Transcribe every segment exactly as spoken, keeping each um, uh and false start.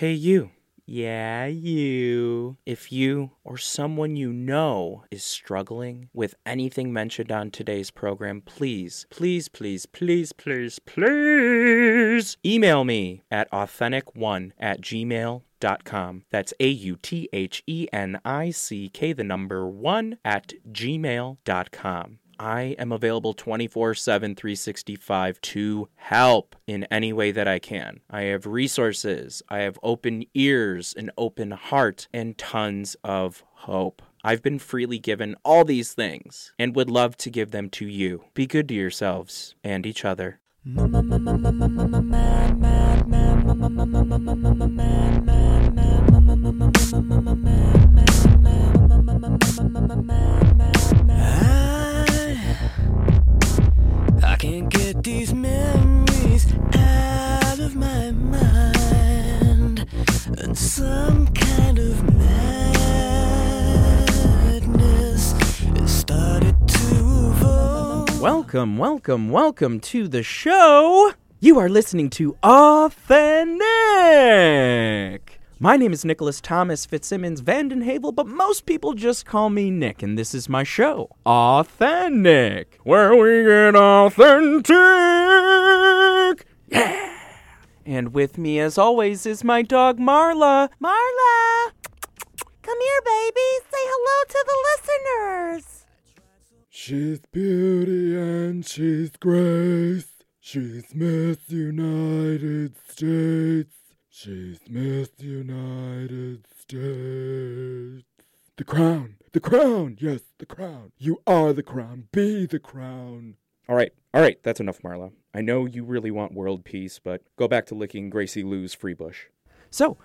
Hey, you. Yeah, you. If you or someone you know is struggling with anything mentioned on today's program, please, please, please, please, please, please email me at authentic one at gmail dot com. That's A U T H E N I C K, the number one, at gmail dot com. I am available twenty-four seven, three sixty-five to help in any way that I can. I have resources, I have open ears, an open heart, and tons of hope. I've been freely given all these things and would love to give them to you. Be good to yourselves and each other. I can't get these memories out of my mind, and some kind of madness has started to evolve. Welcome, welcome, welcome to the show. You are listening to Authentic. My name is Nicholas Thomas Fitzsimmons Vandenhavel, but most people just call me Nick, and this is my show, Authentic, where we get authentic. Yeah! And with me, as always, is my dog, Marla. Marla! Come here, baby. Say hello to the listeners. She's beauty and she's grace. She's Miss United States. She's Miss United States. The crown, the crown, yes, the crown. You are the crown, be the crown. All right, all right, that's enough, Marla. I know you really want world peace, but go back to licking Gracie Lou's free bush. So,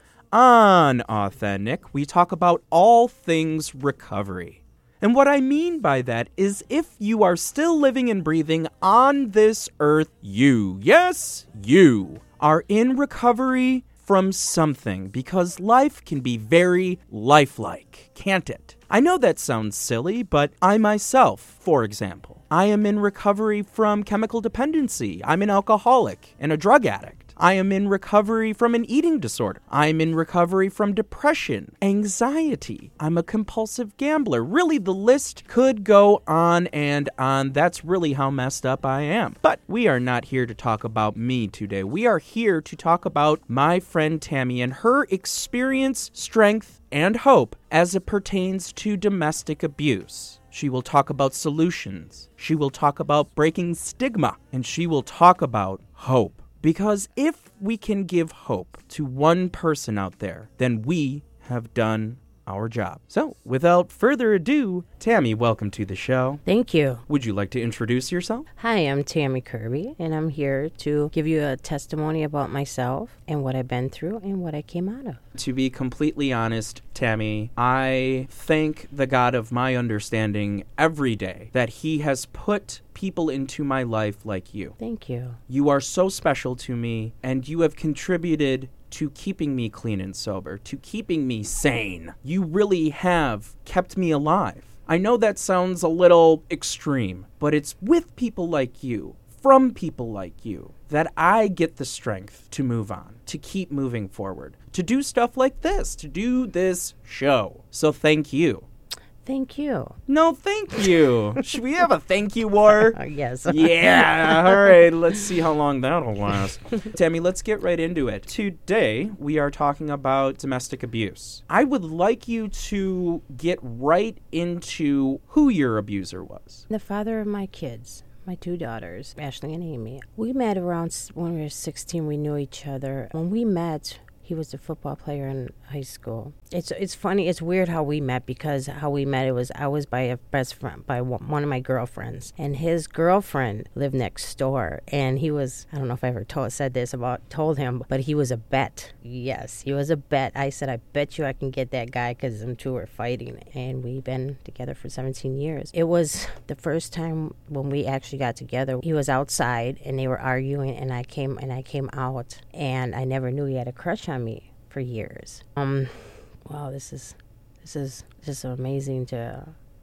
on Authentic, we talk about all things recovery. And what I mean by that is if you are still living and breathing on this earth, you, yes, you, are in recovery from something, because life can be very lifelike, can't it? I know that sounds silly, but I myself, for example, I am in recovery from chemical dependency. I'm an alcoholic and a drug addict. I am in recovery from an eating disorder. I'm in recovery from depression, anxiety. I'm a compulsive gambler. Really, the list could go on and on. That's really how messed up I am. But we are not here to talk about me today. We are here to talk about my friend Tammy and her experience, strength, and hope as it pertains to domestic abuse. She will talk about solutions. She will talk about breaking stigma. And she will talk about hope. Because if we can give hope to one person out there, then we have done our job. So, without further ado, Tammy, welcome to the show. Thank you. Would you like to introduce yourself? Hi, I'm Tammy Kirby, and I'm here to give you a testimony about myself and what I've been through and what I came out of. To be completely honest, Tammy, I thank the God of my understanding every day that He has put people into my life like you. Thank you. You are so special to me, and you have contributed to keeping me clean and sober, to keeping me sane. You really have kept me alive. I know that sounds a little extreme, but it's with people like you, from people like you, that I get the strength to move on, to keep moving forward, to do stuff like this, to do this show. So thank you. Thank you. No, thank you. Should we have a thank you war? Uh, yes. Yeah. All right. Let's see how long that'll last. Tammy, let's get right into it. Today, we are talking about domestic abuse. I would like you to get right into who your abuser was. The father of my kids. My two daughters, Ashley and Amy. We met around s- when we were sixteen. We knew each other. When we met, he was a football player in high school. It's it's funny. It's weird how we met, because how we met, it was I was by a best friend, by one of my girlfriends, and his girlfriend lived next door. And he was, I don't know if I ever told said this about told him, but he was a bet. Yes, he was a bet. I said, I bet you I can get that guy, because them two were fighting, and we've been together for seventeen years. It was the first time when we actually got together. He was outside and they were arguing, and I came and I came out, and I never knew he had a crush on me for years. Um. Wow, this is this is just amazing to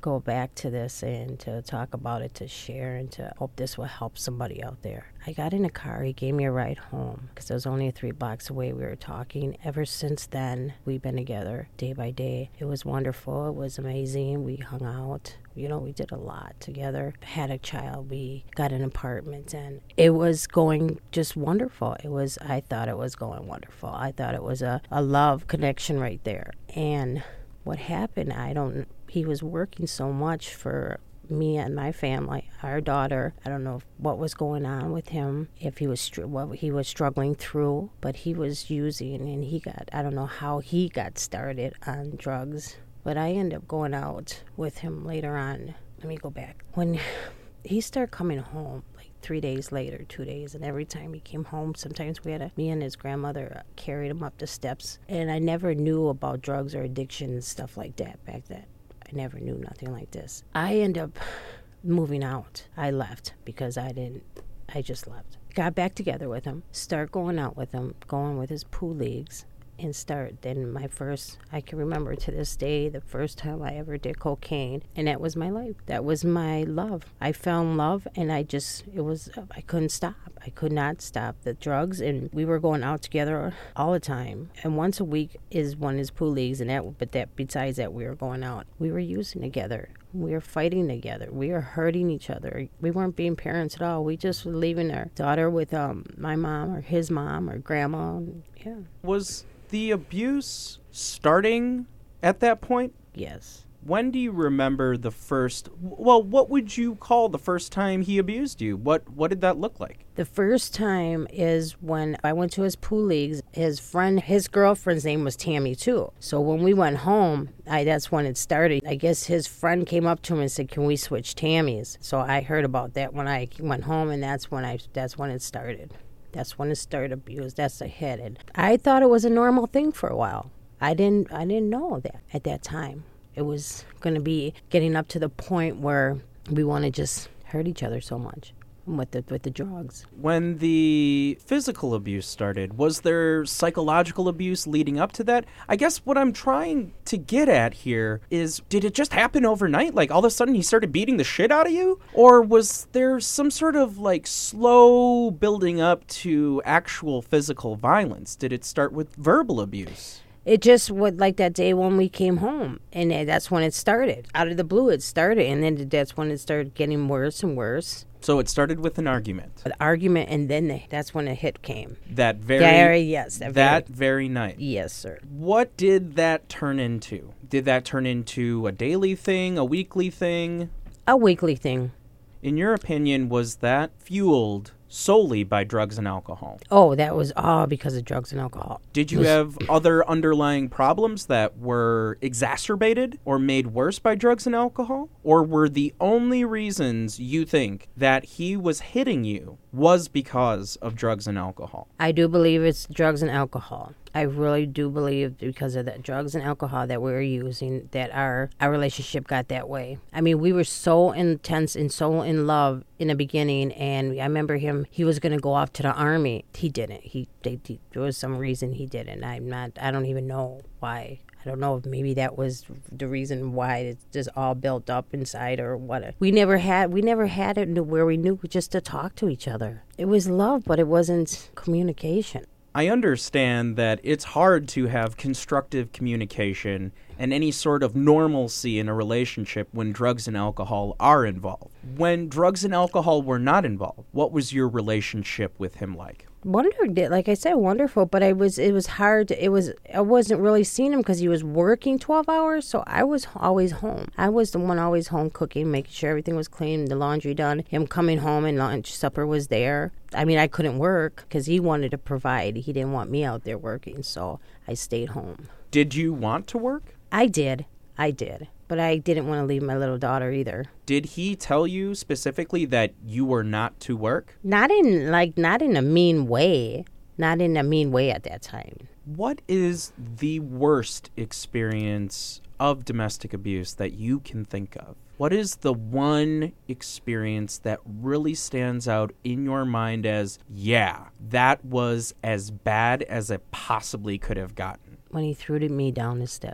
go back to this and to talk about it, to share, and to hope this will help somebody out there. I got in a car. He gave me a ride home because it was only three blocks away. We were talking. Ever since then, we've been together day by day. It was wonderful. It was amazing. We hung out. You know, we did a lot together. Had a child. We got an apartment, and it was going just wonderful. It was, I thought it was going wonderful. I thought it was a, a love connection right there. And what happened, I don't, he was working so much for me and my family, our daughter. I don't know what was going on with him, if he was str- what he was struggling through, but he was using, and he got, I don't know how he got started on drugs. But I ended up going out with him later on. Let me go back. When he started coming home, like three days later, two days, and every time he came home, sometimes we had a, me and his grandmother carried him up the steps. And I never knew about drugs or addiction and stuff like that back then. I never knew nothing like this. I ended up moving out. I left because I didn't, I just left. Got back together with him, start going out with him, going with his pool leagues. And start then my first, I can remember to this day, the first time I ever did cocaine, and that was my life. That was my love. I found love, and I just, it was, I couldn't stop. I could not stop the drugs, and we were going out together all the time. And once a week is one is pool leagues, and that, but that besides that, we were going out. We were using together. We were fighting together. We were hurting each other. We weren't being parents at all. We just were leaving our daughter with um my mom or his mom or grandma. And, yeah. Was the abuse starting at that point? Yes. When do you remember the first, well, what would you call the first time he abused you? What what did that look like? The first time is when I went to his pool leagues. His friend, his girlfriend's name was Tammy too. So when we went home, I, that's when it started. I guess his friend came up to him and said, "Can we switch Tammys?" So I heard about that when I went home, and that's when I that's when it started. That's when it started abuse. That's the hit. And I thought it was a normal thing for a while. I didn't I didn't know that at that time. It was going to be getting up to the point where we want to just hurt each other so much with the with the drugs. When the physical abuse started, was there psychological abuse leading up to that? I guess what I'm trying to get at here is, did it just happen overnight? Like all of a sudden he started beating the shit out of you? Or was there some sort of like slow building up to actual physical violence? Did it start with verbal abuse? It just was like that day when we came home, and that's when it started. Out of the blue, it started, and then that's when it started getting worse and worse. So it started with an argument. An argument, and then the, that's when the hit came. That very, very yes, that, that very, very night. Yes, sir. What did that turn into? Did that turn into a daily thing, a weekly thing? A weekly thing. In your opinion, was that fueled solely by drugs and alcohol? Oh, that was all because of drugs and alcohol. Did you was, have other underlying problems that were exacerbated or made worse by drugs and alcohol? Or were the only reasons you think that he was hitting you was because of drugs and alcohol? I do believe it's drugs and alcohol. I really do believe because of the drugs and alcohol that we were using that our, our relationship got that way. I mean, we were so intense and so in love in the beginning, and I remember him, he was going to go off to the army. He didn't. He, they, he There was some reason he didn't. I'm not, I don't even know why. I don't know if maybe that was the reason why it just all built up inside or what. We never had, we never had it where we knew just to talk to each other. It was love, but it wasn't communication. I understand that it's hard to have constructive communication and any sort of normalcy in a relationship when drugs and alcohol are involved. When drugs and alcohol were not involved, what was your relationship with him like? Wondered, like I said, wonderful, but I was it was hard. To, it was I wasn't really seeing him because he was working twelve hours, so I was always home. I was the one always home cooking, making sure everything was clean, the laundry done. Him coming home and lunch, supper was there. I mean, I couldn't work because he wanted to provide. He didn't want me out there working, so I stayed home. Did you want to work? I did. I did. But I didn't want to leave my little daughter either. Did he tell you specifically that you were not to work? Not in, like, not in a mean way. Not in a mean way at that time. What is the worst experience of domestic abuse that you can think of? What is the one experience that really stands out in your mind as, yeah, that was as bad as it possibly could have gotten? When he threw me down the steps.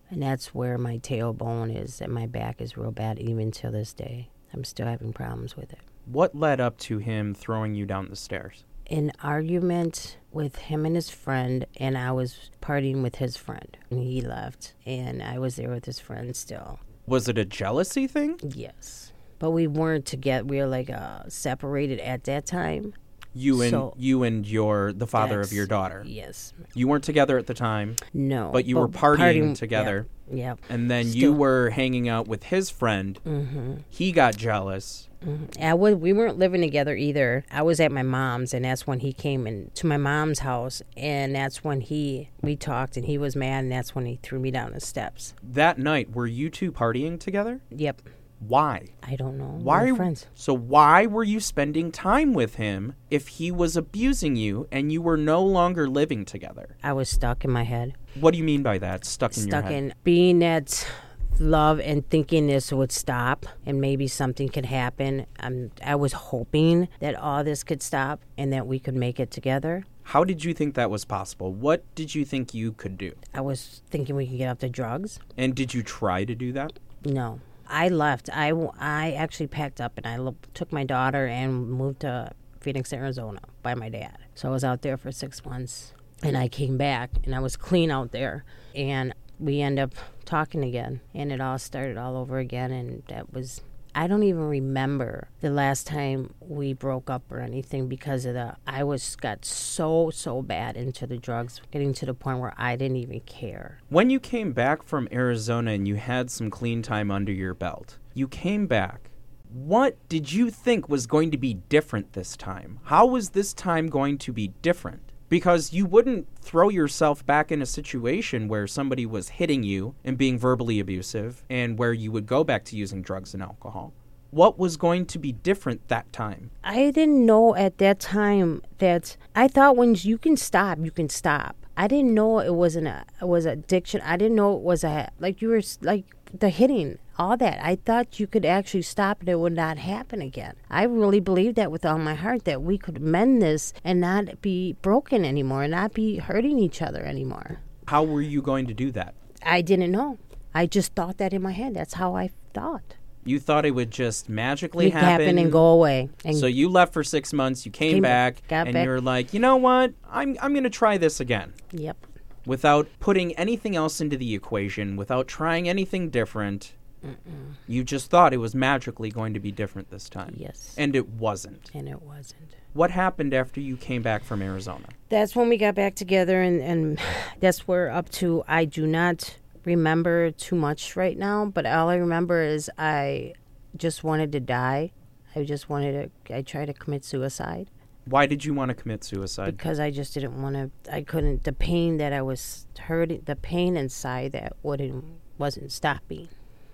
And that's where my tailbone is, and my back is real bad even till this day. I'm still having problems with it. What led up to him throwing you down the stairs? An argument with him and his friend, and I was partying with his friend. And he left, and I was there with his friend still. Was it a jealousy thing? Yes. But we weren't together. We were like uh, separated at that time. You and So- you and your the father Yes. of your daughter. Yes. You weren't together at the time, No. but you were partying together. Yeah. Yep. And then you Still- were hanging out with his friend. Mm-hmm. He got jealous. Mm-hmm. I was, we weren't living together either. I was at my mom's, and that's when he came in to my mom's house, and that's when he we talked, and he was mad, and that's when he threw me down the steps. That night, were you two partying together? Yep. Why? I don't know. Why? We were friends. So why were you spending time with him if he was abusing you and you were no longer living together? I was stuck in my head. What do you mean by that? Stuck in Stuck your head? in being that love and thinking this would stop and maybe something could happen. Um, I was hoping that all this could stop and that we could make it together. How did you think that was possible? What did you think you could do? I was thinking we could get off the drugs. And did you try to do that? No. I left. I, I actually packed up and I lo- took my daughter and moved to Phoenix, Arizona by my dad. So I was out there for six months and I came back and I was clean out there. And we end up talking again and it all started all over again. And that was, I don't even remember the last time we broke up or anything because of the, I was got so, so bad into the drugs, getting to the point where I didn't even care. When you came back from Arizona and you had some clean time under your belt, you came back. What did you think was going to be different this time? How was this time going to be different? Because you wouldn't throw yourself back in a situation where somebody was hitting you and being verbally abusive and where you would go back to using drugs and alcohol. What was going to be different that time? I didn't know at that time that I thought when you can stop, you can stop. I didn't know it wasn't a it was addiction. I didn't know it was a like you were like the hitting, all that. I thought you could actually stop and it would not happen again. I really believed that with all my heart that we could mend this and not be broken anymore, and not be hurting each other anymore. How were you going to do that? I didn't know. I just thought that in my head. That's how I thought. You thought it would just magically It happen, happen and go away. And So you left for six months, you came, Came back, back, got and back. you're like, you know what? I'm I'm going to try this again. yep. Without putting anything else into the equation, without trying anything different. Mm-mm. You just thought it was magically going to be different this time. Yes. And it wasn't. And it wasn't. What happened after you came back from Arizona? That's when we got back together, and, and that's where up to. I do not remember too much right now, but all I remember is I just wanted to die. I just wanted to, I tried to commit suicide Why did you want to commit suicide? because I just didn't want to, I couldn't, the pain that I was hurting, the pain inside that wouldn't, wasn't stopping.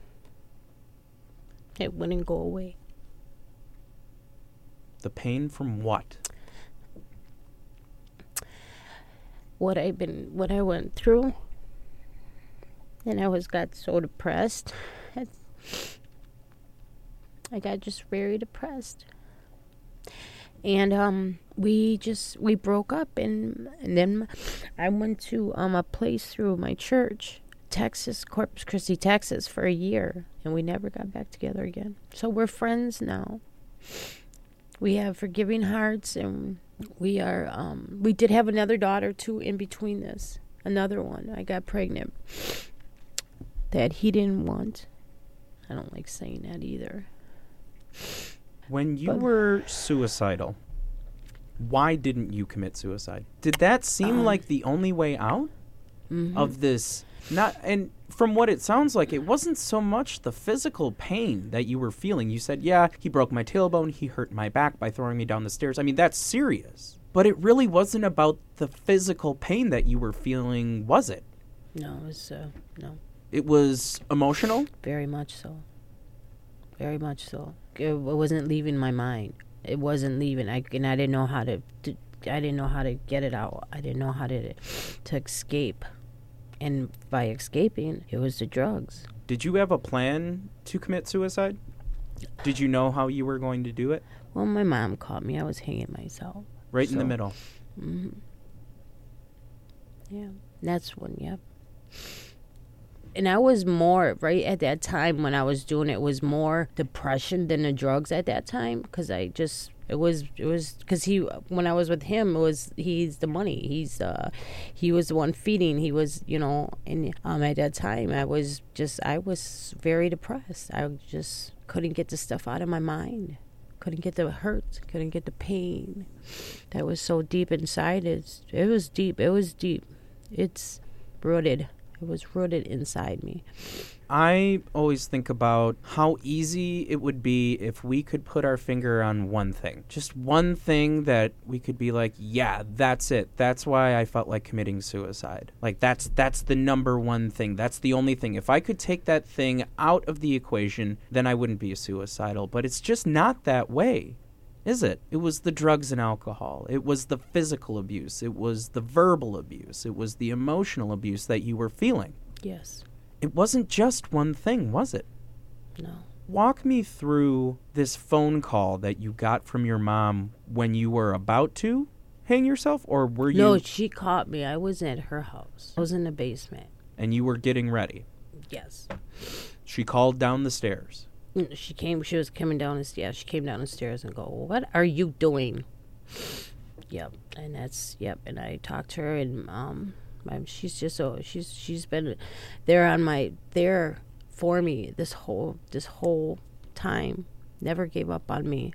It wouldn't go away. The pain from what? What I've been, what I went through, and I was got so depressed. I got just very depressed, and um, we just we broke up, and and then I went to um a place through my church, Texas, Corpus Christi, Texas, for a year, and we never got back together again. So we're friends now. We have forgiving hearts, and we are, um, we did have another daughter, too, in between this. Another one. I got pregnant that he didn't want. I don't like saying that either. When you But- were suicidal, why didn't you commit suicide? Did that seem Um, like the only way out Mhm. of this? Not and from what it sounds like, it wasn't so much the physical pain that you were feeling. You said, yeah, he broke my tailbone, he hurt my back by throwing me down the stairs. I mean, that's serious. But it really wasn't about the physical pain that you were feeling, was it? No, it was, uh, no, It was emotional? very much so. Very much so. It wasn't leaving my mind. It wasn't leaving. I, and I didn't know how to, to, I didn't know how to get it out. I didn't know how to, to escape. And by escaping, it was the drugs. Did you have a plan to commit suicide? Did you know how you were going to do it? Well, my mom called me. I was hanging myself. Right in the So- middle. hmm Yeah, that's one. Yep. And I was more, right at that time when I was doing it, it was more depression than the drugs at that time. Because I just, it was, it was, because he, when I was with him, it was, he's the money. He's, uh, he was the one feeding. He was, you know, and um, at that time, I was just, I was very depressed. I just couldn't get the stuff out of my mind. Couldn't get the hurt. Couldn't get the pain. That was so deep inside. It's, it was deep. It was deep. It's rooted. It was rooted inside me. I always think about how easy it would be if we could put our finger on one thing. Just one thing that we could be like, yeah, that's it. That's why I felt like committing suicide. Like, that's that's the number one thing. That's the only thing. If I could take that thing out of the equation, then I wouldn't be suicidal. But it's just not that way, is it? It was the drugs and alcohol. It was the physical abuse. It was the verbal abuse. It was the emotional abuse that you were feeling. Yes. It wasn't just one thing, was it? No. Walk me through this phone call that you got from your mom when you were about to hang yourself, or were you... No, she caught me. I was at her house. I was in the basement. And you were getting ready? Yes. She called down the stairs? She came, she was coming down the stairs. She came down the stairs and go, what are you doing? Yep. And that's, yep. And I talked to her, and um, she's just so, she's she's been there on my, there for me this whole, this whole time. Never gave up on me.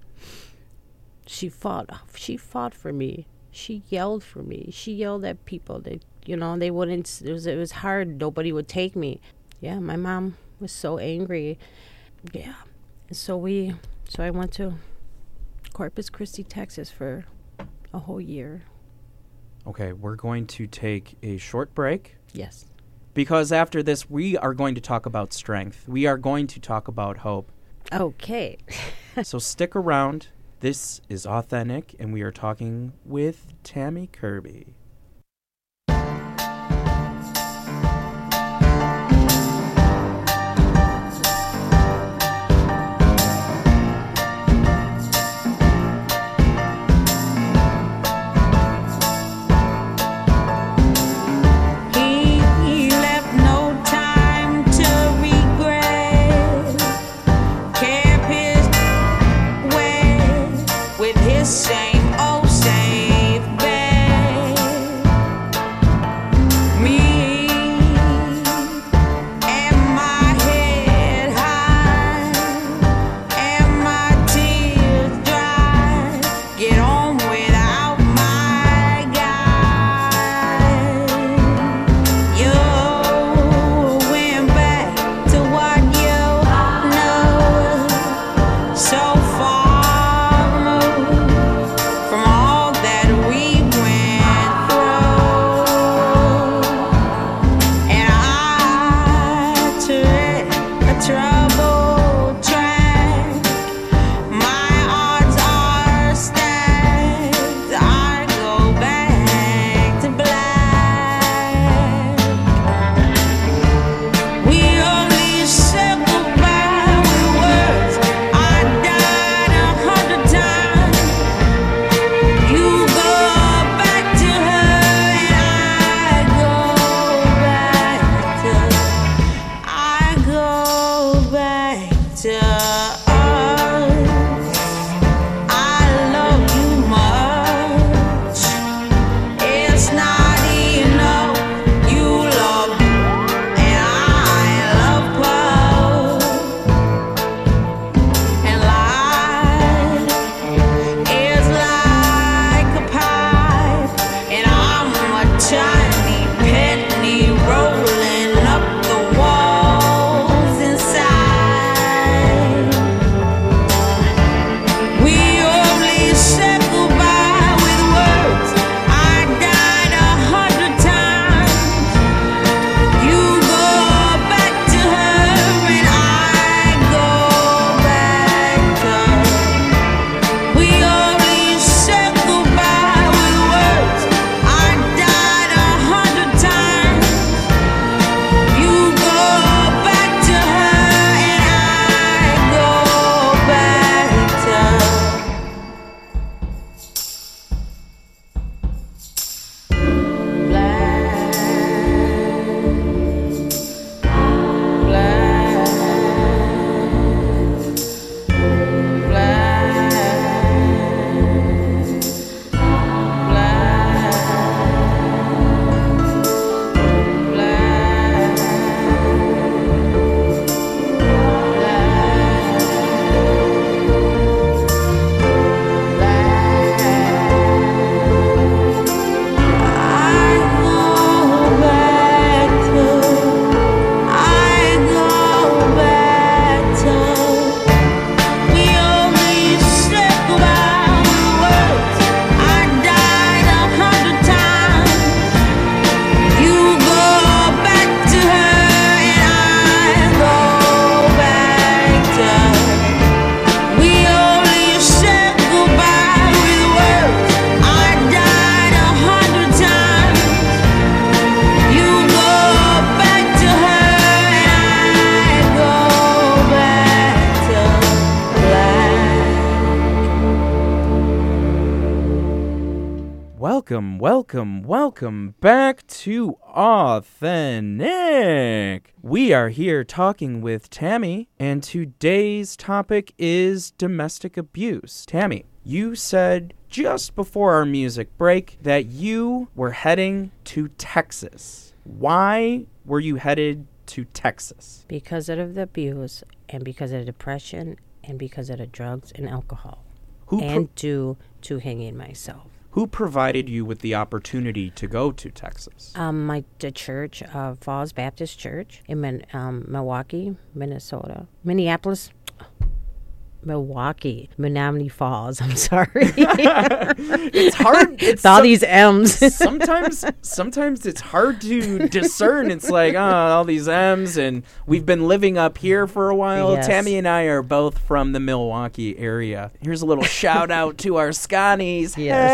She fought, she fought for me. She yelled for me. She yelled at people. They, you know, they wouldn't, it was, it was hard. Nobody would take me. Yeah, my mom was so angry. Yeah. So we, so I went to Corpus Christi, Texas for a whole year. Okay, we're going to take a short break. Yes. Because after this, we are going to talk about strength. We are going to talk about hope. Okay. So stick around. This is Authentic, and we are talking with Tammy Kirby. Same old same bed. Welcome, welcome, welcome back to Authentic. We are here talking with Tammy, and today's topic is domestic abuse. Tammy, you said just before our music break that you were heading to Texas. Why were you headed to Texas? Because of the abuse, and because of the depression, and because of the drugs and alcohol. Who pro- and due to hanging myself. Who provided you with the opportunity to go to Texas? Um, my the church, uh, Falls Baptist Church in Min- um, Milwaukee, Minnesota, Minneapolis, Milwaukee, Menominee Falls. I'm sorry. It's hard. It's With all some- these M's. sometimes, sometimes it's hard to discern. It's like, oh, all these M's, and we've been living up here for a while. Yes. Tammy and I are both from the Milwaukee area. Here's a little shout out to our Scotties.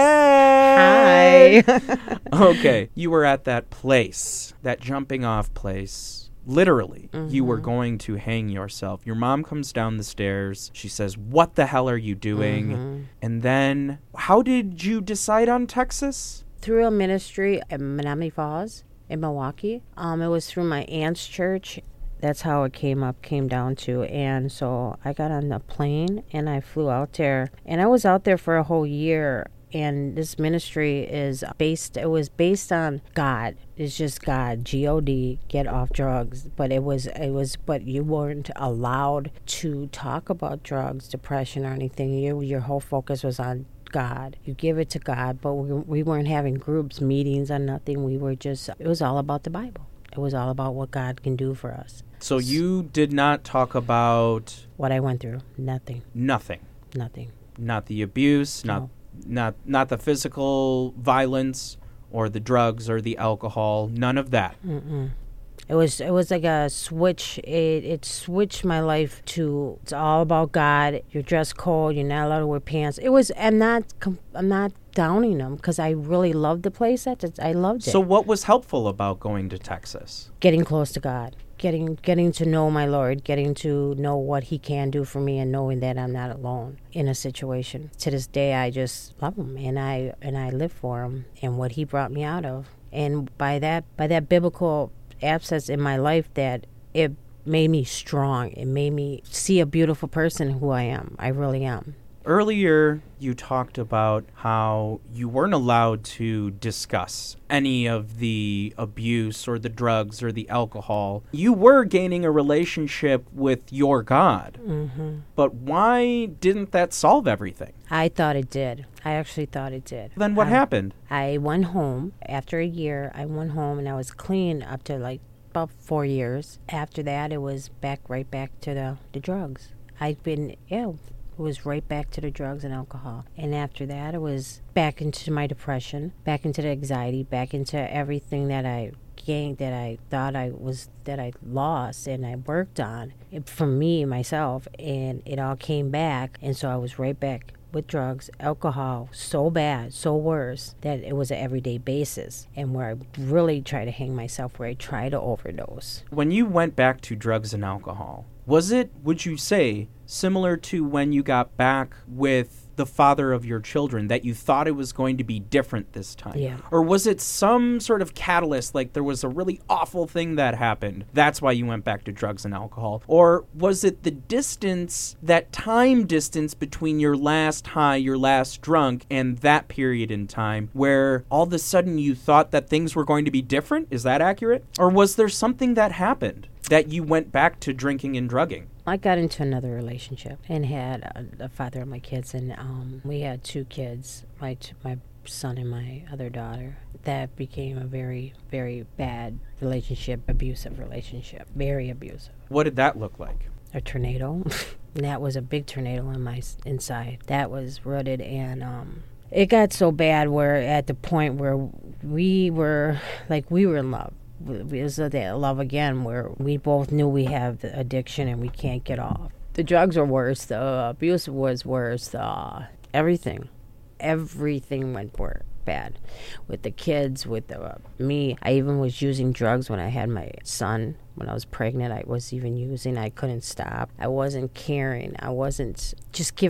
Yes. Hey! Hi. Okay, you were at that place, that jumping off place. Literally, Mm-hmm. you were going to hang yourself. Your mom comes down the stairs. She says, "What the hell are you doing?" Mm-hmm. And then, how did you decide on Texas? Through a ministry at Menominee Falls in Milwaukee. Um, it was through my aunt's church. That's how it came up, came down to. And so I got on the plane and I flew out there. And I was out there for a whole year. And this ministry is based, it was based on God. It's just God, G O D, get off drugs. But it was, it was, but you weren't allowed to talk about drugs, depression, or anything. You, your whole focus was on God. You give it to God, but we, we weren't having groups, meetings, or nothing. We were just, it was all about the Bible. It was all about what God can do for us. So you did not talk about What I went through, nothing, nothing, nothing. not the abuse, not No. not not the physical violence or the drugs or the alcohol, none of that. Mm-mm. It was it was like a switch. It it switched my life to it's all about God. You're dressed cold. You're not allowed to wear pants. It was. I'm not. com- I'm not downing them because I really loved the place. That I loved it. So what was helpful about going to Texas? Getting close to God, getting getting to know my Lord, getting to know what He can do for me, and knowing that I'm not alone in a situation. To this day, I just love Him, and I and I live for Him and what He brought me out of. And by that by that biblical abscess in my life, that it made me strong. It made me see a beautiful person who I am. I really am. Earlier, you talked about how you weren't allowed to discuss any of the abuse or the drugs or the alcohol. You were gaining a relationship with your God. Mm-hmm. But why didn't that solve everything? I thought it did. I actually thought it did. Then what I, happened? I went home. After a year, I went home and I was clean up to like about four years. After that, it was back right back to the, the drugs. I'd been ill. It was right back to the drugs and alcohol. And after that, it was back into my depression, back into the anxiety, back into everything that I gained, that I thought I was, that I lost and I worked on it for me, myself. And it all came back. And so I was right back with drugs, alcohol, so bad, so worse, that it was an everyday basis. And where I really try to hang myself, where I try to overdose. When you went back to drugs and alcohol, was it, would you say, similar to when you got back with the father of your children, that you thought it was going to be different this time? Yeah. Or was it some sort of catalyst, like there was a really awful thing that happened, that's why you went back to drugs and alcohol? Or was it the distance, that time distance between your last high, your last drunk, and that period in time, where all of a sudden you thought that things were going to be different? Is that accurate? Or was there something that happened that you went back to drinking and drugging? I got into another relationship and had a, a father of my kids, and um, we had two kids, my t- my son and my other daughter. That became a very, very bad relationship, abusive relationship, very abusive. What did that look like? A tornado. And that was a big tornado in my s- inside. That was rooted, and um, it got so bad where at the point where we were, like, we were in love. It was that love again where we both knew we have the addiction and we can't get off. The drugs were worse. The abuse was worse. The everything. Everything went wor- bad. With the kids, with the, uh, me. I even was using drugs when I had my son. When I was pregnant, I was even using. I couldn't stop. I wasn't caring. I wasn't just giving up.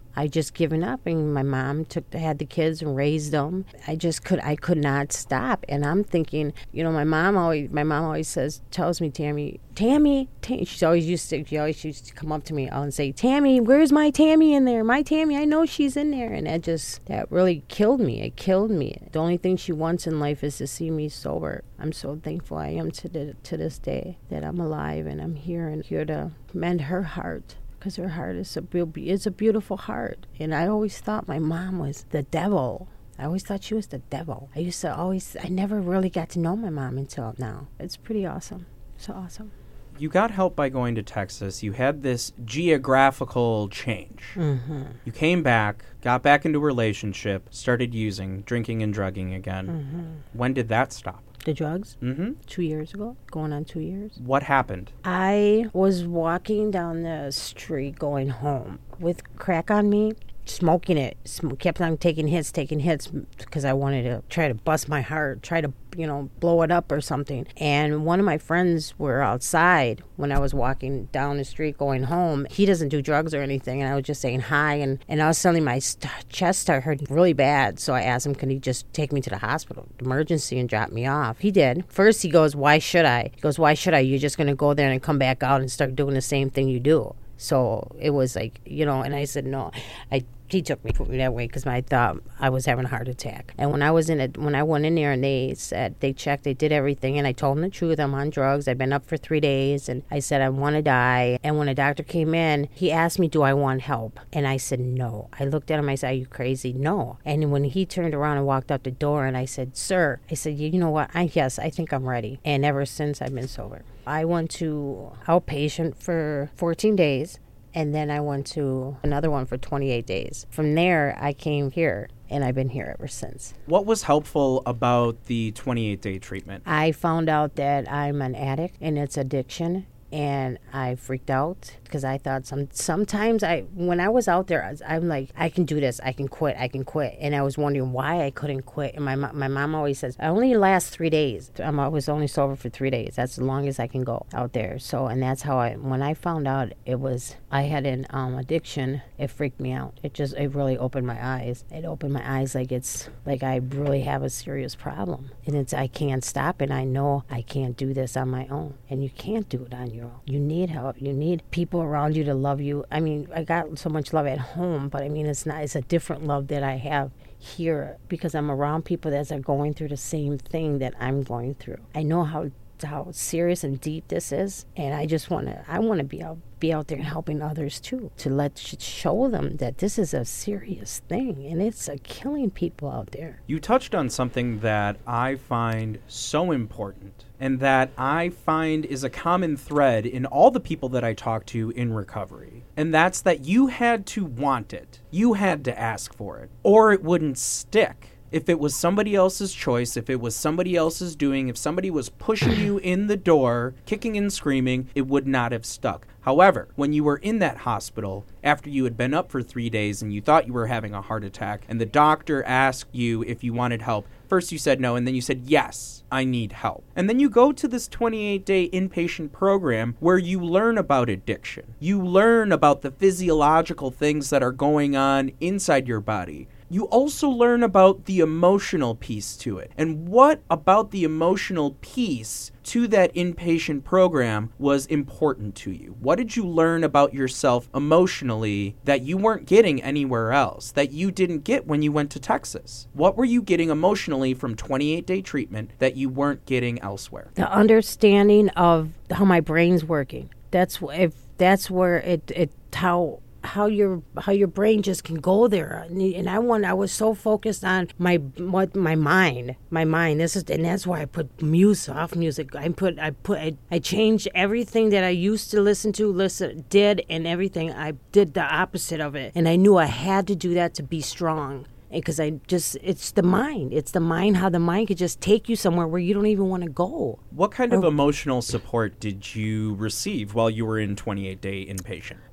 I just given up, and my mom took had the kids and raised them. I just could I could not stop, and I'm thinking, you know, my mom always my mom always says tells me, Tammy, Tammy, Tammy. She's always used to she always used to come up to me and say, Tammy, where's my Tammy in there? My Tammy, I know she's in there, and that just that really killed me. It killed me. The only thing she wants in life is to see me sober. I'm so thankful I am to the, to this day that I'm alive and I'm here and here to mend her heart. Because her heart is a, it's a beautiful heart. And I always thought my mom was the devil. I always thought she was the devil. I used to always, I never really got to know my mom until now. It's pretty awesome. So awesome. You got help by going to Texas. You had this geographical change. Mm-hmm. You came back, got back into a relationship, started using, drinking and drugging again. Mm-hmm. When did that stop? The drugs? Mm-hmm. Two years ago. Going on two years. What happened? I was walking down the street going home with crack on me, smoking it. Sm- kept on taking hits, taking hits because I wanted to try to bust my heart, try to, you know, blow it up or something. And one of my friends were outside when I was walking down the street going home. He doesn't do drugs or anything, and I was just saying hi, and, and I was suddenly my st- chest started hurting really bad, so I asked him, can he just take me to the hospital, emergency, and drop me off? He did. First he goes, why should I? He goes, why should I? You're just going to go there and come back out and start doing the same thing you do. So it was like, you know, and I said, no, I he took me that way because I thought I was having a heart attack. And when I was in it, when I went in there and they said, they checked, they did everything, and I told them the truth. I'm on drugs. I've been up for three days, and I said I want to die. And when the doctor came in, he asked me, do I want help? And I said, no. I looked at him, I said, are you crazy? No. And when he turned around and walked out the door, and I said, sir, I said, you know what? I yes, I think I'm ready. And ever since, I've been sober. I went to outpatient for fourteen days. And then I went to another one for twenty-eight days. From there, I came here, and I've been here ever since. What was helpful about the twenty-eight day treatment? I found out that I'm an addict, and it's addiction. And I freaked out because I thought some sometimes I when I was out there, I was, I'm like, I can do this. I can quit. I can quit. And I was wondering why I couldn't quit. And my my mom always says, I only last three days. I'm, I was only sober for three days. That's as long as I can go out there. So, and that's how I, when I found out it was, I had an um, addiction, it freaked me out. It just, it really opened my eyes. It opened my eyes like it's, like I really have a serious problem. And it's, I can't stop it. I know I can't do this on my own. And you can't do it on your own. You need help. You need people around you to love you. I mean, I got so much love at home, but I mean, it's not, it's a different love that I have here because I'm around people that are going through the same thing that I'm going through. I know how how serious and deep this is, and I just want to, I want to be out, be out there and helping others too, to let, show them that this is a serious thing, and it's uh, killing people out there. You touched on something that I find so important, and that I find is a common thread in all the people that I talk to in recovery, and that's that you had to want it. You had to ask for it, or it wouldn't stick. If it was somebody else's choice, if it was somebody else's doing, if somebody was pushing you in the door, kicking and screaming, it would not have stuck. However, when you were in that hospital, after you had been up for three days and you thought you were having a heart attack, and the doctor asked you if you wanted help, first you said no, and then you said, yes, I need help. And then you go to this twenty-eight day inpatient program where you learn about addiction. You learn about the physiological things that are going on inside your body. You also learn about the emotional piece to it. And what about the emotional piece to that inpatient program was important to you? What did you learn about yourself emotionally that you weren't getting anywhere else, that you didn't get when you went to Texas? What were you getting emotionally from twenty-eight day treatment that you weren't getting elsewhere? The understanding of how my brain's working. That's if that's where it it how how your how your brain just can go there, and I want I was so focused on my what my mind my mind this is and that's why I put music soft music I put I put I, I changed everything that I used to listen to listen did and everything. I did the opposite of it, and I knew I had to do that to be strong. Because I just, it's the mind. It's the mind, how the mind could just take you somewhere where you don't even want to go. What kind of emotional support did you receive while you were in twenty-eight day inpatient?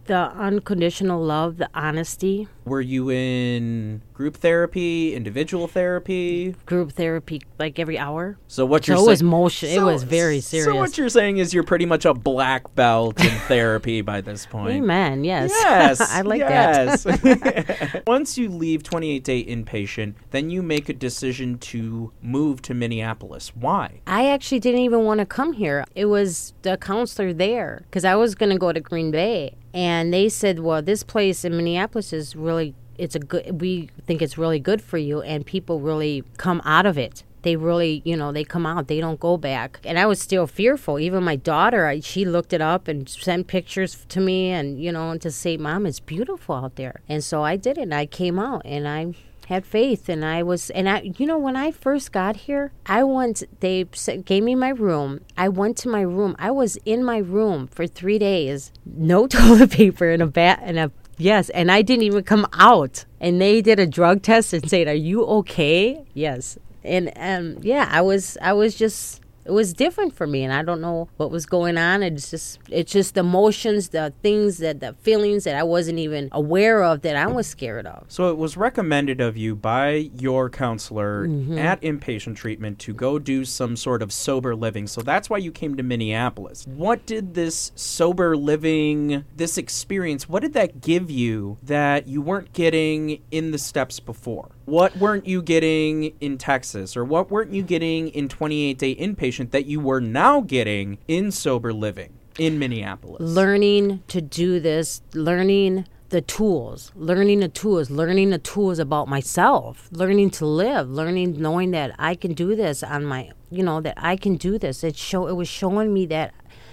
The unconditional love, the honesty. Were you in group therapy, individual therapy? Group therapy, like every hour. So what So you're it saying? was motion. It So- was very serious. So what you're saying is you're pretty much a black belt in therapy by this point. Amen. Yes. Yes. I like yes. that. Once you leave twenty-eight day inpatient, then you make a decision to move to Minneapolis. Why? I actually didn't even want to come here. It was the counselor there because I was going to go to Green Bay. And they said, well, this place in Minneapolis is really, it's a good, we think it's really good for you. And people really come out of it. They really, you know, they come out. They don't go back. And I was still fearful. Even my daughter, I, she looked it up and sent pictures to me and, you know, and to say, Mom, it's beautiful out there. And so I did it. And I came out and I had faith, and I was, and I, you know, when I first got here, I went, they gave me my room. I went to my room. I was in my room for three days, no toilet paper and a bat and a, yes, and I didn't even come out. And they did a drug test and said, "Are you okay?" Yes, and um, yeah, I was, I was just. It was different for me, and I don't know what was going on. It's just, it's just the emotions, the things that, the feelings that I wasn't even aware of that I was scared of. So it was recommended of you by your counselor Mm-hmm. at inpatient treatment to go do some sort of sober living. So that's why you came to Minneapolis. What did this sober living, this experience, what did that give you that you weren't getting in the steps before? What weren't you getting in Texas, or what weren't you getting in twenty-eight day inpatient that you were now getting in sober living in Minneapolis? Learning to do this, learning the tools, learning the tools, learning the tools about myself, learning to live, learning, knowing that I can do this on my, you know, that I can do this. It show, it was showing me that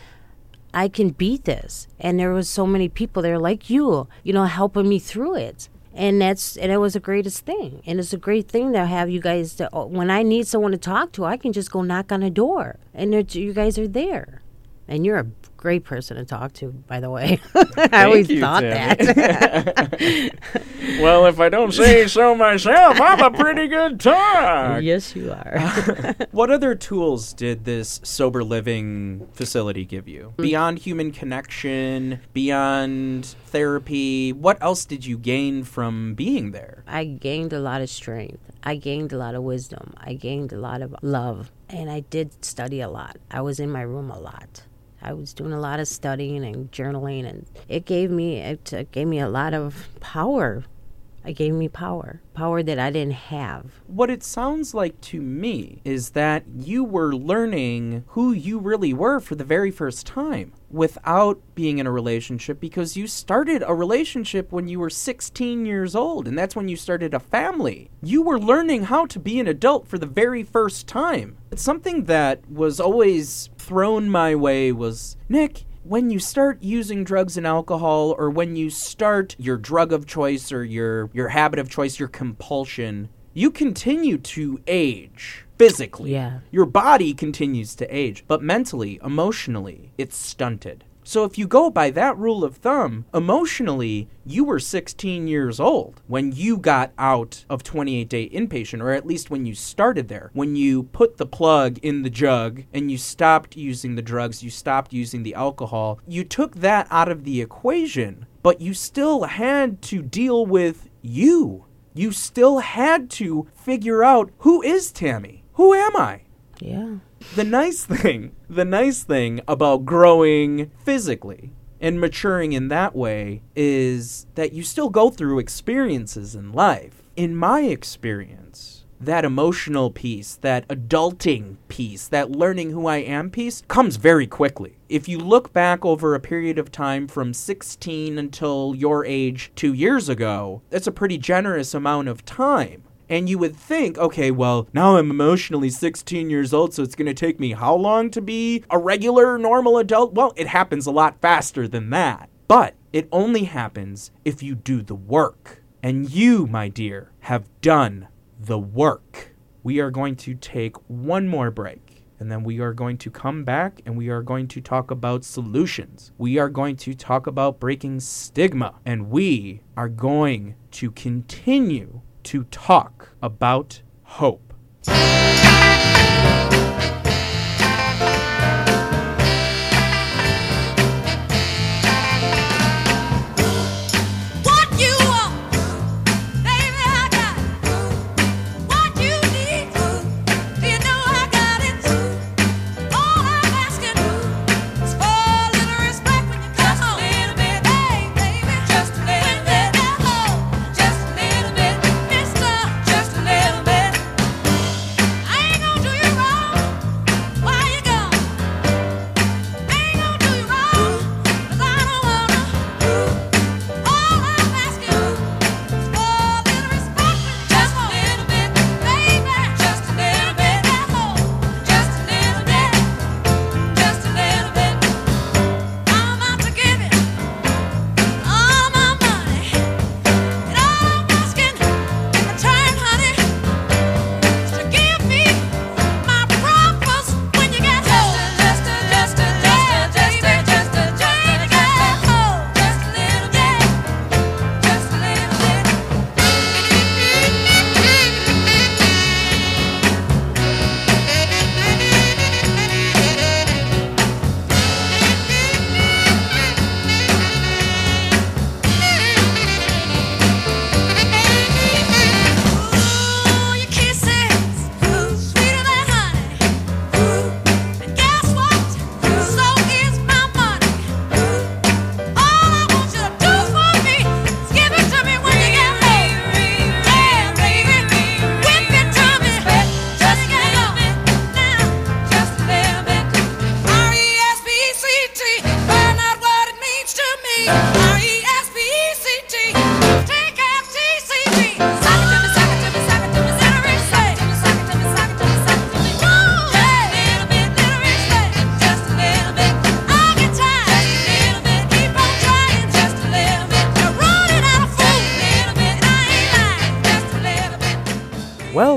I can beat this. And there was so many people there like you, you know, helping me through it. And that's, and it was the greatest thing. And it's a great thing to have you guys, to, when I need someone to talk to, I can just go knock on a door. And there- you guys are there. And you're a great person to talk to, by the way. I always you, thought Tammy. that. Well, if I don't say so myself, I'm a pretty good talk. Yes, you are. What other tools did this sober living facility give you? Beyond human connection, beyond therapy, what else did you gain from being there? I gained a lot of strength. I gained a lot of wisdom. I gained a lot of love. And I did study a lot. I was in my room a lot. I was doing a lot of studying and journaling, and it gave me it uh, gave me a lot of power. It gave me power, power that I didn't have. What it sounds like to me is that you were learning who you really were for the very first time without being in a relationship, because you started a relationship when you were sixteen years old, and that's when you started a family. You were learning how to be an adult for the very first time. It's something that was always thrown my way was, Nick, when you start using drugs and alcohol, or when you start your drug of choice or your, your habit of choice, your compulsion, you continue to age physically. Yeah. Your body continues to age, but mentally, emotionally, it's stunted. So if you go by that rule of thumb, emotionally, you were sixteen years old when you got out of twenty-eight day inpatient, or at least when you started there. When you put the plug in the jug and you stopped using the drugs, you stopped using the alcohol, you took that out of the equation, but you still had to deal with you. You still had to figure out, who is Tammy? Who am I? Yeah. The nice thing, the nice thing about growing physically and maturing in that way is that you still go through experiences in life. In my experience, that emotional piece, that adulting piece, that learning who I am piece comes very quickly. If you look back over a period of time from sixteen until your age two years ago, that's a pretty generous amount of time. And you would think, okay, well, now I'm emotionally sixteen years old, so it's going to take me how long to be a regular, normal adult? Well, it happens a lot faster than that. But it only happens if you do the work. And you, my dear, have done the work. We are going to take one more break, and then we are going to come back and we are going to talk about solutions. We are going to talk about breaking stigma, and we are going to continue to talk about hope.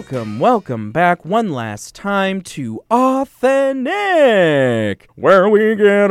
Welcome, welcome back one last time to Authentic, where we get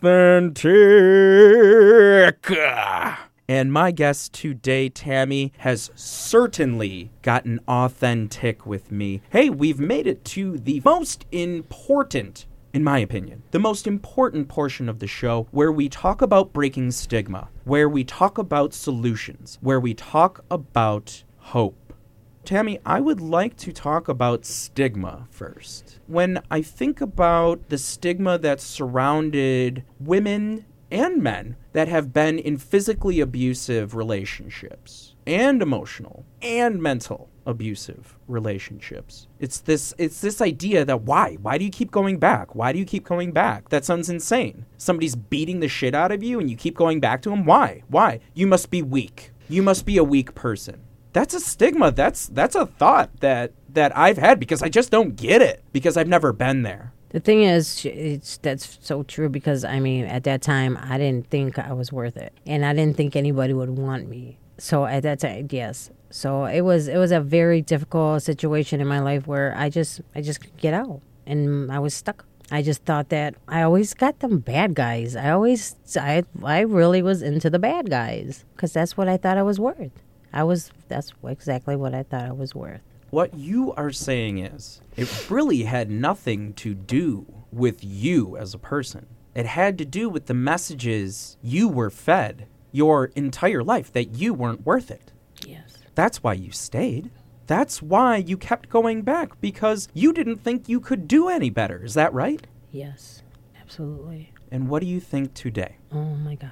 authentic. And my guest today, Tammy, has certainly gotten authentic with me. Hey, we've made it to the most important, in my opinion, the most important portion of the show, where we talk about breaking stigma, where we talk about solutions, where we talk about hope. Tammy, I would like to talk about stigma first. When I think about the stigma that's surrounded women and men that have been in physically abusive relationships and emotional and mental abusive relationships, it's this it's this idea that why? Why do you keep going back? Why do you keep going back? That sounds insane. Somebody's beating the shit out of you and you keep going back to him. Why? Why? You must be weak. You must be a weak person. That's a stigma. That's that's a thought that, that I've had because I just don't get it because I've never been there. The thing is, it's that's so true because, I mean, at that time, I didn't think I was worth it. And I didn't think anybody would want me. So at that time, yes. So it was it was a very difficult situation in my life where I just I just could get out. And I was stuck. I just thought that I always got them bad guys. I always, I, I really was into the bad guys because that's what I thought I was worth. I was, that's exactly what I thought I was worth. What you are saying is, it really had nothing to do with you as a person. It had to do with the messages you were fed your entire life, that you weren't worth it. Yes. That's why you stayed. That's why you kept going back, because you didn't think you could do any better. Is that right? Yes, absolutely. And what do you think today? Oh, my God.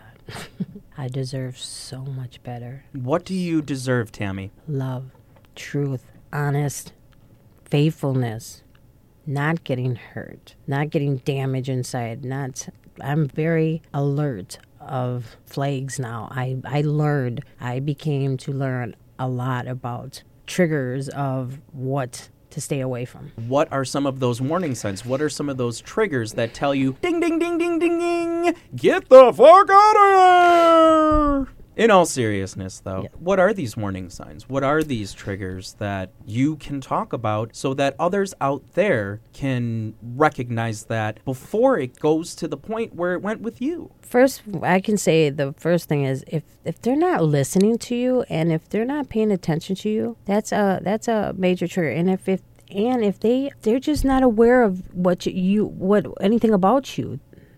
I deserve so much better. What do you deserve, Tammy? Love, truth, honest, faithfulness, not getting hurt, not getting damage inside. Not. I'm very alert of flags now. I, I learned, I became to learn a lot about triggers of what to stay away from. What are some of those warning signs? What are some of those triggers that tell you, ding, ding, ding, ding, ding, ding, get the fuck out of here? In all seriousness, though, yeah. What are these warning signs? What are these triggers that you can talk about so that others out there can recognize that before it goes to the point where it went with you? First, I can say the first thing is if, if they're not listening to you and if they're not paying attention to you, that's a that's a major trigger. And if, if and if they they're just not aware of what you, you what anything about you,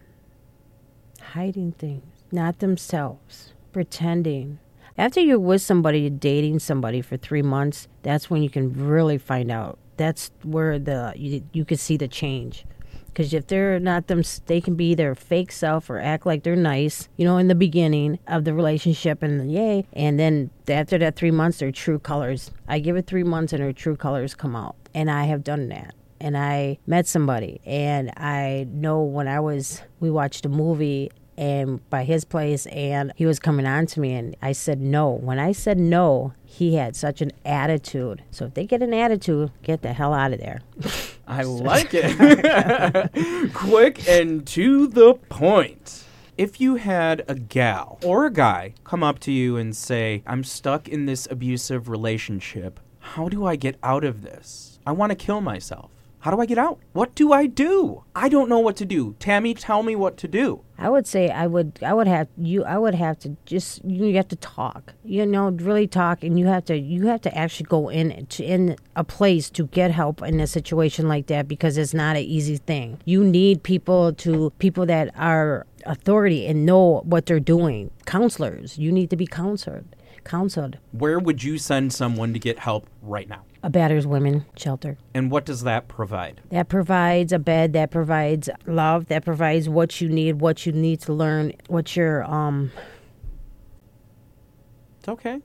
hiding things, not themselves. Pretending. After you're with somebody, you're dating somebody for three months, that's when you can really find out. That's where the you, you can see the change. Because if they're not them, they can be their fake self or act like they're nice, you know, in the beginning of the relationship and yay. And then after that three months, their true colors. I give it three months and their true colors come out. And I have done that. And I met somebody. And I know when I was, we watched a movie and by his place, and he was coming on to me, and I said no. When I said no, he had such an attitude. So if they get an attitude, get the hell out of there. I like it. Quick and to the point. If you had a gal or a guy come up to you and say, I'm stuck in this abusive relationship, how do I get out of this? I want to kill myself. How do I get out? What do I do? I don't know what to do. Tammy, tell me what to do. I would say I would I would have you I would have to just you have to talk. You know, really talk, and you have to you have to actually go in to, in a place to get help in a situation like that, because it's not an easy thing. You need people to people that are authority and know what they're doing. Counselors. You need to be counseled. Counseled. Where would you send someone to get help right now? A battered women shelter. And what does that provide? That provides a bed, that provides love, that provides what you need, what you need to learn, what your, um... It's okay.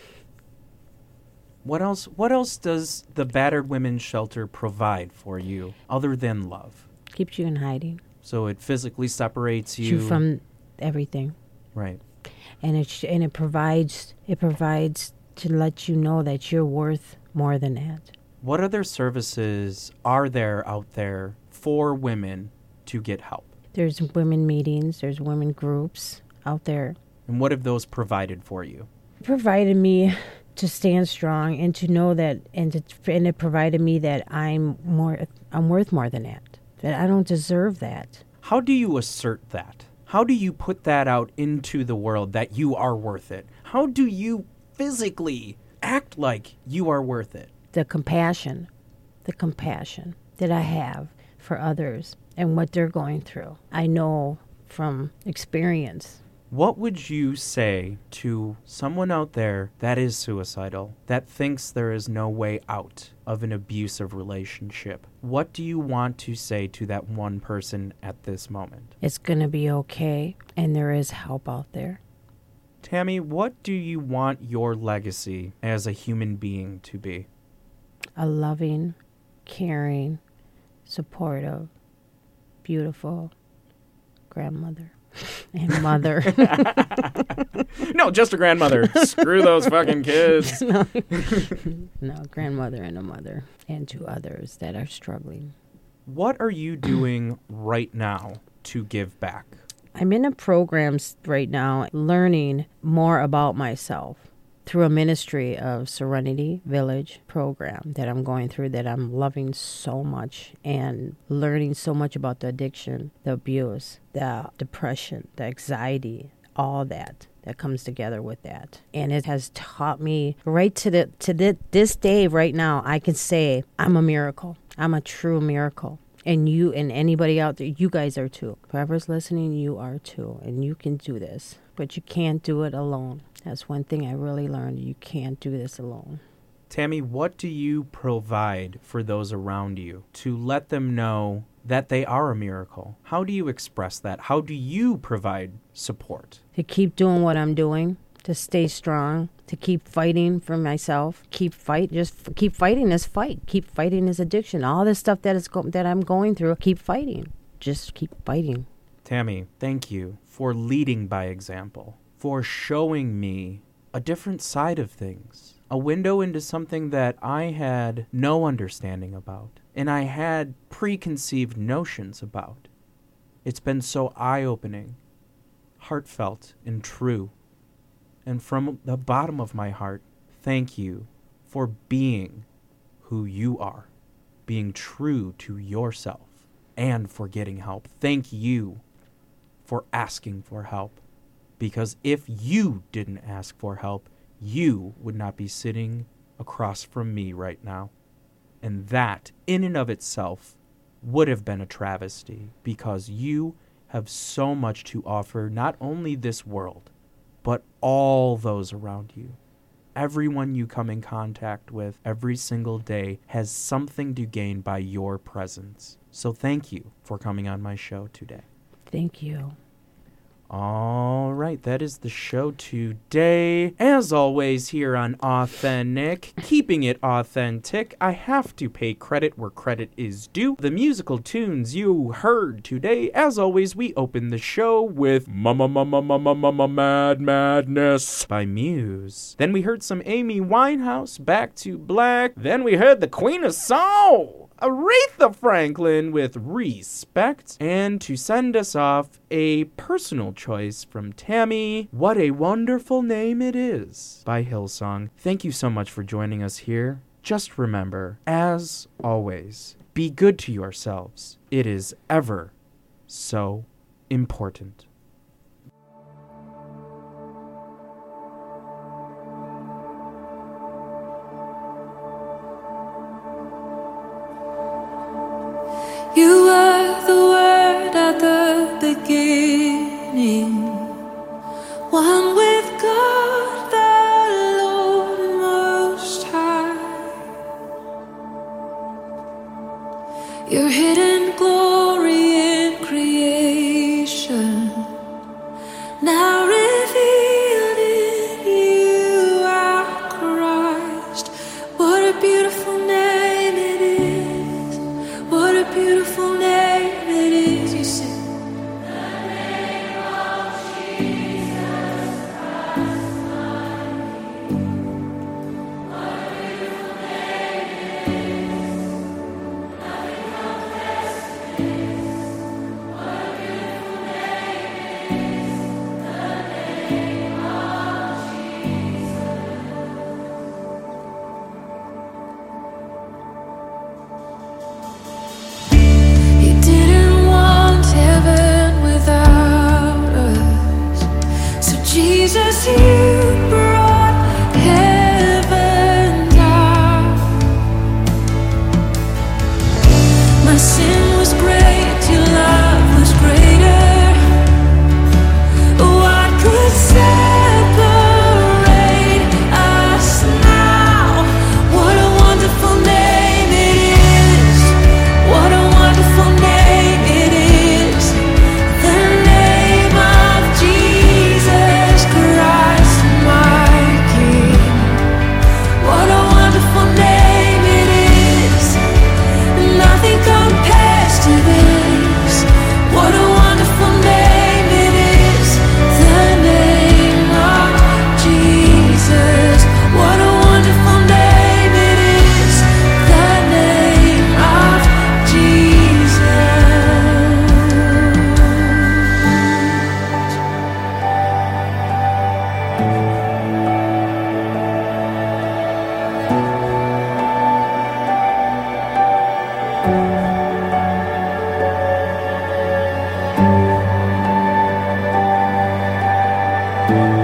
What else, what else does the battered women's shelter provide for you other than love? Keeps you in hiding. So it physically separates you... you from everything. Right. And it, and it provides, it provides to let you know that you're worth more than that. What other services are there out there for women to get help? There's women meetings, there's women groups out there. And what have those provided for you? It provided me to stand strong and to know that, and to, and it provided me that I'm more, I'm worth more than that, that I don't deserve that. How do you assert that? How do you put that out into the world that you are worth it? How do you physically act like you are worth it? The compassion, the compassion that I have for others and what they're going through. I know from experience. What would you say to someone out there that is suicidal, that thinks there is no way out of an abusive relationship? What do you want to say to that one person at this moment? It's going to be okay, and there is help out there. Tammy, what do you want your legacy as a human being to be? A loving, caring, supportive, beautiful grandmother. And mother. No, just a grandmother. Screw those fucking kids. no. no, grandmother and a mother. And to others that are struggling. What are you doing right now to give back? I'm in a program right now learning more about myself through a ministry of Serenity Village program that I'm going through, that I'm loving so much and learning so much about the addiction, the abuse, the depression, the anxiety, all that that comes together with that. And it has taught me right to the to the, this day right now, I can say I'm a miracle. I'm a true miracle. And you and anybody out there, you guys are too. Whoever's listening, you are too. And you can do this. But you can't do it alone. That's one thing I really learned. You can't do this alone. Tammy, what do you provide for those around you to let them know that they are a miracle? How do you express that? How do you provide support? To keep doing what I'm doing, to stay strong, to keep fighting for myself, keep fight, just f- keep fighting this fight, keep fighting this addiction, all this stuff that is go- that I'm going through, keep fighting, just keep fighting. Tammy, thank you for leading by example, for showing me a different side of things, a window into something that I had no understanding about, and I had preconceived notions about. It's been so eye-opening, heartfelt, and true. And from the bottom of my heart, thank you for being who you are, being true to yourself, and for getting help. Thank you for asking for help, because if you didn't ask for help, you would not be sitting across from me right now. And that, in and of itself, would have been a travesty, because you have so much to offer, not only this world, but all those around you. Everyone you come in contact with every single day has something to gain by your presence. So thank you for coming on my show today. Thank you. All right, that is the show today. As always, here on Authentic, keeping it authentic, I have to pay credit where credit is due. The musical tunes you heard today, as always, we open the show with Mama Mama Mama Mama Mad Madness by Muse. Then we heard some Amy Winehouse, Back to Black. Then we heard the Queen of Soul, Aretha Franklin with Respect. And to send us off, a personal choice from Tammy, What a Wonderful Name It Is by Hillsong. Thank you so much for joining us here. Just remember, as always, be good to yourselves. It is ever so important. You were the word at the beginning, one with God the Lord Most High. Your hidden glory in creation, now revealed in you are Christ. What a beautiful name it is. What a beautiful name it is. You sing. Jesus, you brought heaven down. My sin was great, your love was greater. What could separate us now? What a wonderful name it is. What a wonderful name it is. The name of Jesus Christ, my King. What a wonderful name it is. Nothing compares to this. What a wonderful name it is. The name of Jesus. What a wonderful name it is. The name of Jesus. Thank you.